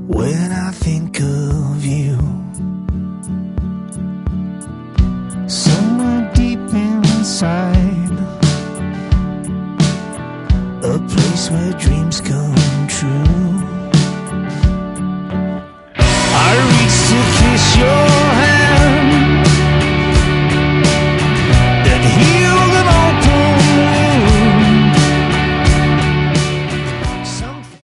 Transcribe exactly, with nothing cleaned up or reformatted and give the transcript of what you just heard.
when I think of you. Somewhere deep inside, a place where dreams come